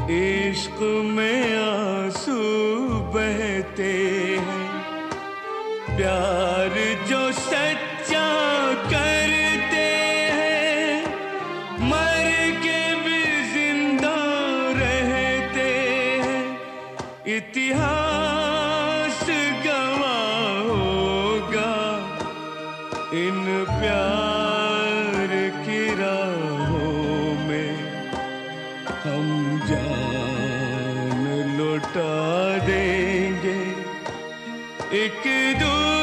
इश्क में आंसू बहते हैं, प्यार जो सच्चा करते हैं, मर के भी जिंदा रहते हैं। इतिहास गवाह होगा इन प्यार की राहों में, हम जान लौटा देंगे एक दूसरे